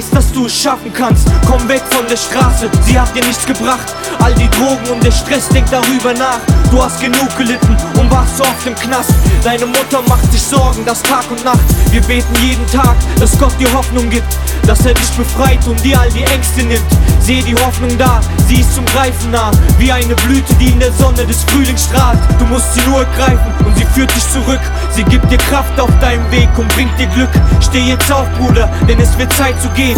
weißt, dass du es schaffen kannst. Komm weg von der Straße, sie hat dir nichts gebracht. All die Drogen und der Stress, denk darüber nach. Du hast genug gelitten und warst so oft im Knast. Deine Mutter macht sich Sorgen, das Tag und Nacht. Wir beten jeden Tag, dass Gott dir Hoffnung gibt, dass er dich befreit und dir all die Ängste nimmt. Sehe die Hoffnung da, sie ist zum Greifen nah, wie eine Blüte, die in der Sonne des Frühlings strahlt. Du musst sie nur ergreifen und sie führt dich zurück. Sie gibt dir Kraft auf deinem Weg und bringt dir Glück. Steh jetzt auf, Bruder, denn es wird Zeit zu gehen.